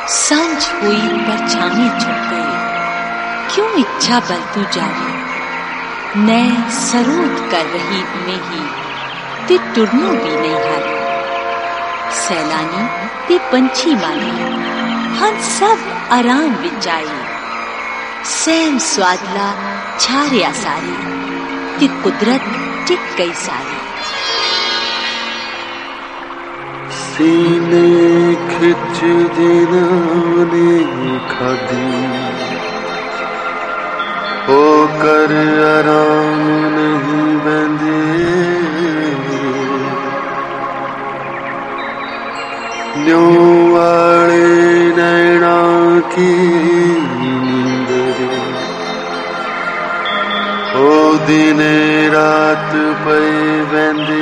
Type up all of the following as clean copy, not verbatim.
सांझ हुई परछाई छुप गई, क्यों इच्छा बल तू जावे। नए सरोद कर रही में ही ते टुरनो भी नहीं हारे। सैलानी ते पंछी माने हम सब आराम विच आए। सैम स्वादला छारिया सारी ते कुदरत टिक गई सारी। सीने खिच जिन्होंने खादी, होकर आराम नहीं बंदे। न्यों वाले नैना की नींदरे, ओ दिने रात पे बंदे।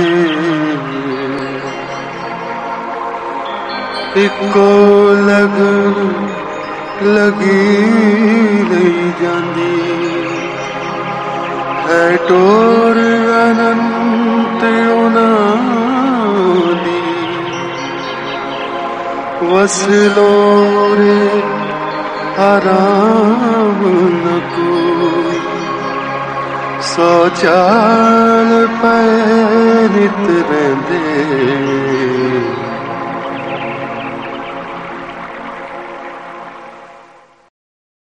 इको लगन लगी नहीं जाती है टोर अनंत उन्हां दी। वसलों रे आराम न कोई, सौ चाल पै नित रहिंदे।